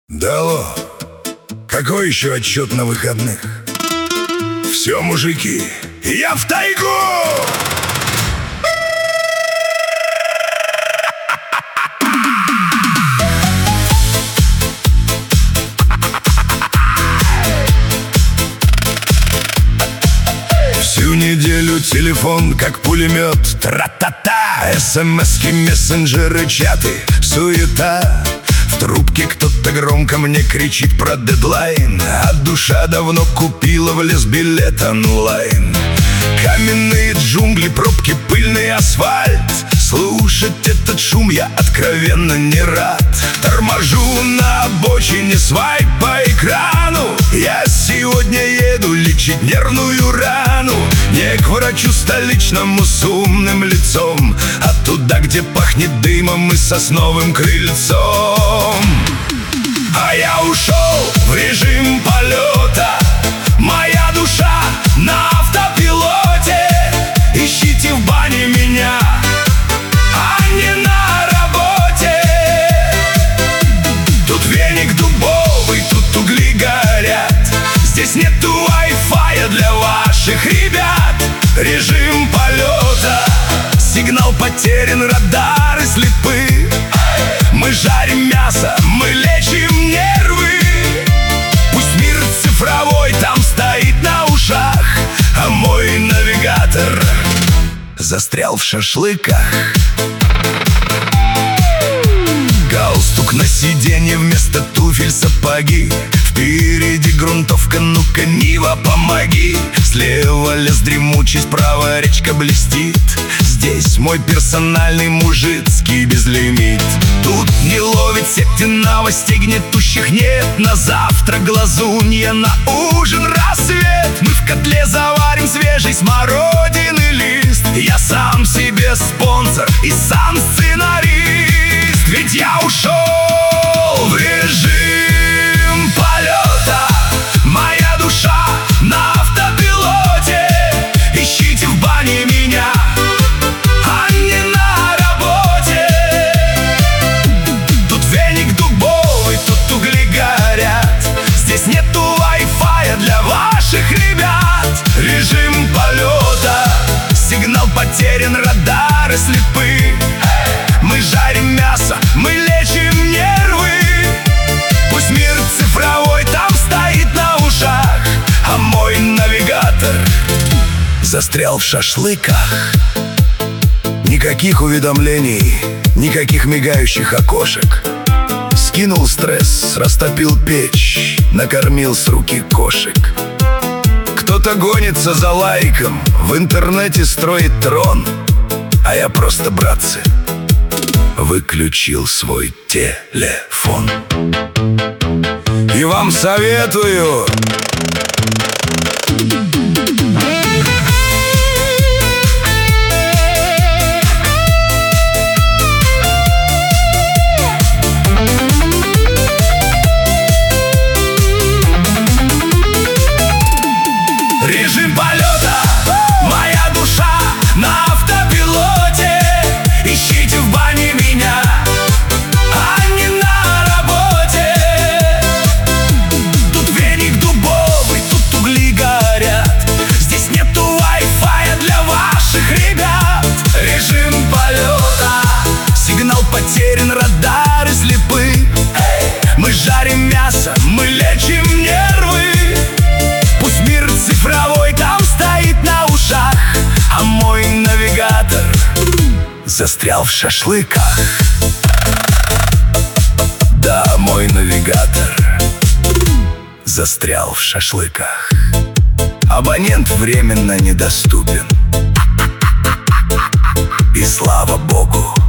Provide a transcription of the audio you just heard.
Дало. Какой еще отчет на выходных? Все, мужики, я в тайгу! Всю неделю телефон как пулемет, тра-та-та, смс-ки, мессенджеры, чаты, суета. В трубке кто-то громко мне кричит про дедлайн, а душа давно купила в лес билет онлайн. Каменные джунгли, пробки, пыльный асфальт. Слушать этот шум я откровенно не рад. Торможу на обочине, свайп по экрану. Я сегодня еду лечить нервную рану. Не к врачу столичному с умным лицом, а туда, где пахнет дымом и сосновым крыльцом. А я ушел в режим полета. Моя душа на автопилоте. Ищите в бане меня, а не на работе. Тут веник дубовый, тут угли горят. Здесь нету вай-фая для ваших ребят. Режим полета, сигнал потерян, радары слепы. Мы жарим мясо, мы лечим нервы. Пусть мир цифровой там стоит на ушах, а мой навигатор застрял в шашлыках. Галстук на сиденье, вместо туфель сапоги. Впереди грунтовка, ну-ка, Нива, помоги. Слева лес дремучий, справа речка блестит. Здесь мой персональный мужицкий безлимит. Тут не ловит сети, новостей гнетущих нет. На завтрак глазунья, на ужин рассвет. Мы в котле заварим свежий смородины лист. Я сам себе спонсор и сам сценарист. Ведь я ушел в режим полета. Моя душа на автопилоте. Ищите в бане меня, а не на работе. Тут веник дубовый, тут угли горят. Здесь нету вай-фая для ваших ребят. Режим полета, сигнал потерян, радары слепы. Мы жарим мясо, мы лечим нервы. Пусть мир цифровой там стоит на ушах, а мой навигатор застрял в шашлыках. Никаких уведомлений, никаких мигающих окошек. Скинул стресс, растопил печь, накормил с руки кошек. Кто-то гонится за лайком, в интернете строит трон. А я просто, братцы, выключил свой телефон. И вам советую. Режим полета, моя душа на автопилоте. Ищите в бане меня, а не на работе. Тут веник дубовый, тут угли горят. Здесь нету вай-фая для ваших ребят. Режим полета, сигнал потерян, радары слепы. Мы жарим мясо, мы лечим нервы. Пусть мир цифровой там стоит на ушах, а мой навигатор застрял в шашлыках. Да, мой навигатор застрял в шашлыках. Абонент временно недоступен. И слава богу,